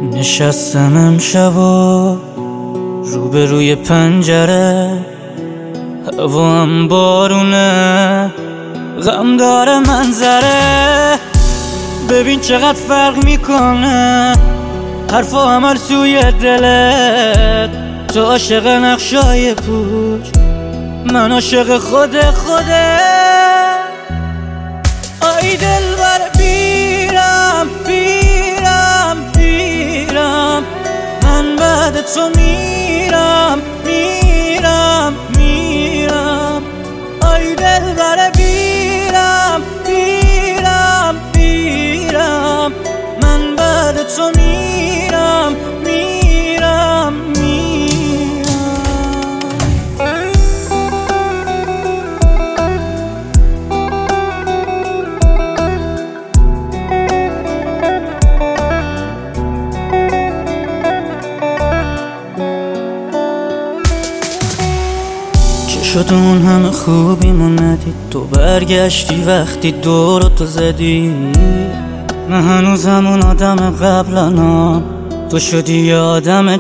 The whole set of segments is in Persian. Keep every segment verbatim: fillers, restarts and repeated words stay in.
نشستم امشب و روبروی پنجره، هوا هم بارونه، غم داره منظره. ببین چقدر فرق میکنه حرفا همه سوی دلت. تو عاشق نقشای پوچ، من عاشق خود خوده. آی دلبر بیرم بیرم بیرم، من بعد تو میرم میرم میرم. آی دلبر بیرم بیرم بیرم، من بعد تو میرم میرم میرم. چه شد اون همه خوبیمون ندید؟ تو برگشتی وقتی دورو تو زدی. من هنوز همون آدم قبلنام، تو شدی یه آدم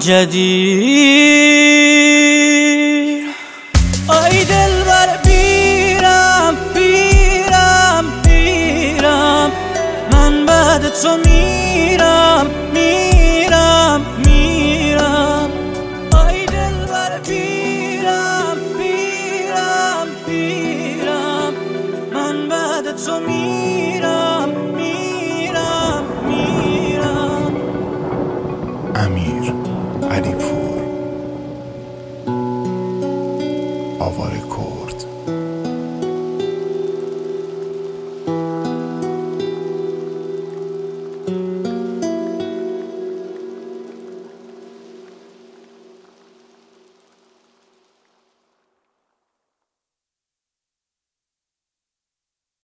جدید. آی دلبر بیرم بیرم بیرم، من بعد تو میرم میرم میرم. آی دلبر بیرم بیرم بیرم، من بعد تو میرم میرم میرم. امیر علی پور، آواره کرد.